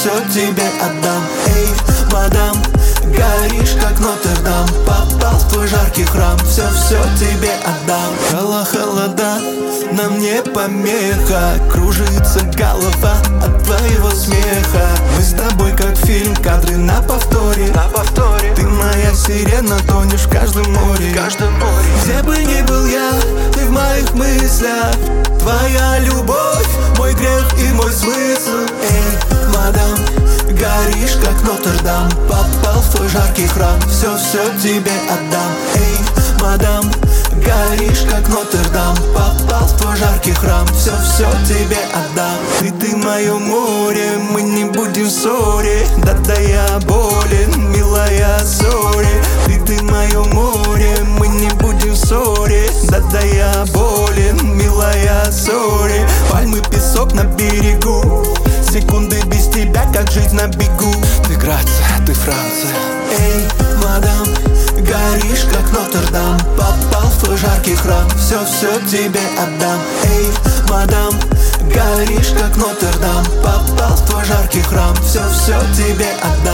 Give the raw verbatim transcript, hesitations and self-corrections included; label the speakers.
Speaker 1: все тебе отдам. Эй, мадам, горишь как Нотр-Дам. Попал в твой жаркий храм, все-все тебе отдам. Холо, холода, нам не помеха. Кружится голова от твоего смеха. Мы с тобой как фильм, кадры на повторе.
Speaker 2: На повторе.
Speaker 1: Ты моя сирена, тонешь в каждом море.
Speaker 2: В каждом море.
Speaker 1: Где бы ни был я, ты в моих мыслях. Твоя любовь, мой грех и мой смысл. Эй, мадам, горишь как Нотр-Дам. Попал в твой жаркий храм, все-все тебе отдам. Эй, мадам, горишь как Нотр-Дам. Попал в твой жаркий храм, все-все тебе отдам. Ты, ты мое море, мы не будем в ссоре. Да-да, я болен, милая, сори. Ты, ты мое море, мы не будем в ссоре. Да-да, я болен, милая, сори. Пальмы, песок на берегу. Секунды без тебя, как жить на бегу.
Speaker 2: Ты Грация, ты Франция.
Speaker 1: Эй, мадам, горишь как Нотр-Дам. Попал в твой жаркий храм, все-все тебе отдам. Эй, мадам, горишь как Нотр-Дам. Попал в твой жаркий храм, все-все тебе отдам.